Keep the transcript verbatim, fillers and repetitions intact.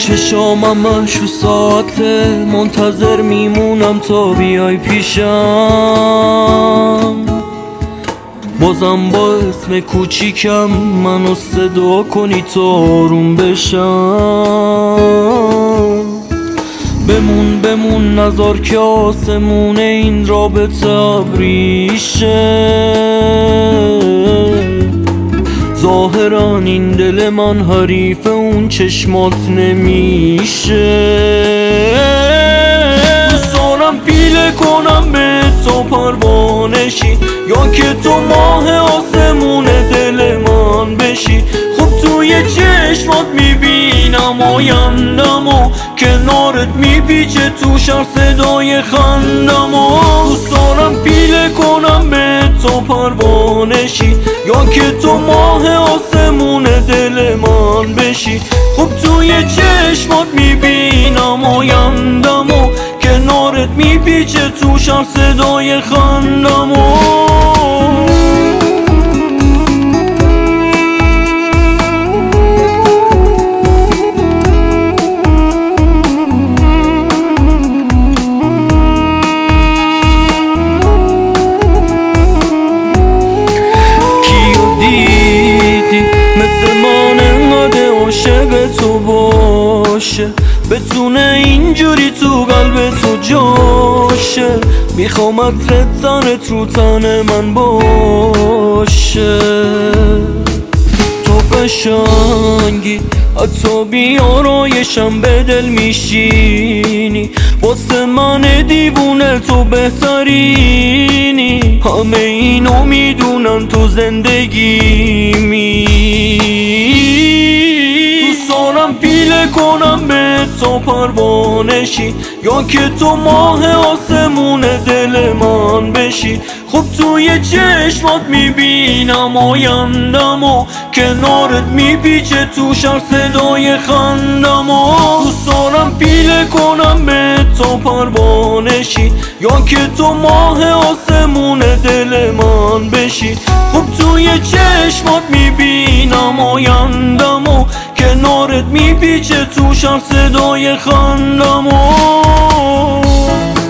چشامم همشو ساعته منتظر میمونم تا بیای پیشم، بازم با اسم کوچیکم منو صدا کنی تا آروم بشم. بمون بمون نذار که آسمون این رابطه ابریشه، ظاهرا این دل من حریف اون چشمات نمیشه. دوست دارم پیله کنم به تو پروانشی، یا که تو ماه آسمون دل من بشی. خب توی چشمات میبینم آیندم و کنارت میپیچه تو شهر صدای خندم و دوست دارم پیله کنم به تو پروانشی، یا که تو ماه آسمون دل من بشی. خب توی چشمات میبینم آیندم و کنارت میپیچه تو شهر صدای خندم و عاشق تو باشه، بتونه اینجوری تو قلب تو جاشه. میخوام عطر تنت رو تن من باشه. تو قشنگی حتی بیارایشم به دل میشینی، واسه من دیوونه تو بهترینی. همه اینو میدونن تو زندگیمی. دارم پیله کنم به تو پروانشی، یا که تو ماه آسمون دل من بشی. خب توی چشمات میبینم آیندم و کنارت میپیچه تو شهر صدای خندم و دوست دارم پیله کنم به تو پروانشی، یا که تو ماه آسمون دل من بشی. خب توی چشمات میبینم آیندم و کنارت میپیچه تو شهر صدای خندم و